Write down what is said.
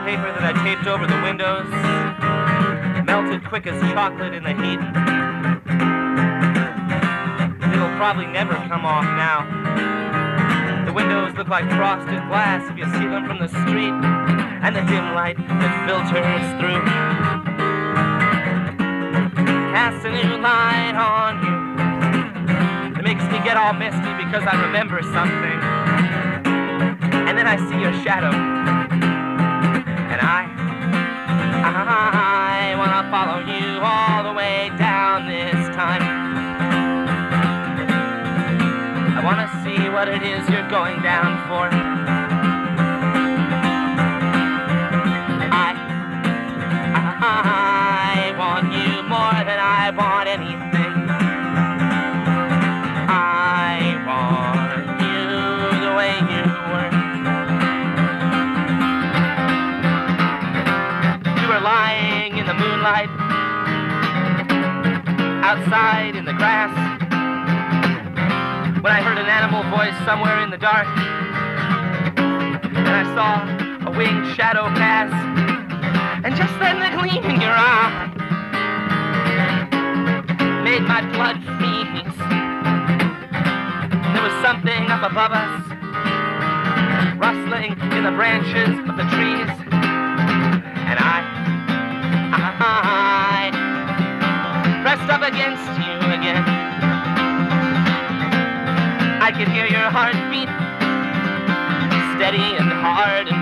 paper that I taped over the windows melted quick as chocolate in the heat. It'll probably never come off now. The windows look like frosted glass if you see them from the street, and the dim light that filters through casts a new light on you. It makes me get all misty because I remember something, and then I see your shadow, and I wanna follow you all the way down this time. I wanna see what it is you're going down for. I want you more than I want anything. I want you the way you were. You were lying in the moonlight, outside in the grass, when I heard an animal voice somewhere in the dark, and I saw a winged shadow pass, and just then the gleam in your eye made my blood freeze. There was something up above us, rustling in the branches of the trees, and I pressed up against you again. I could hear your heartbeat, steady and hard and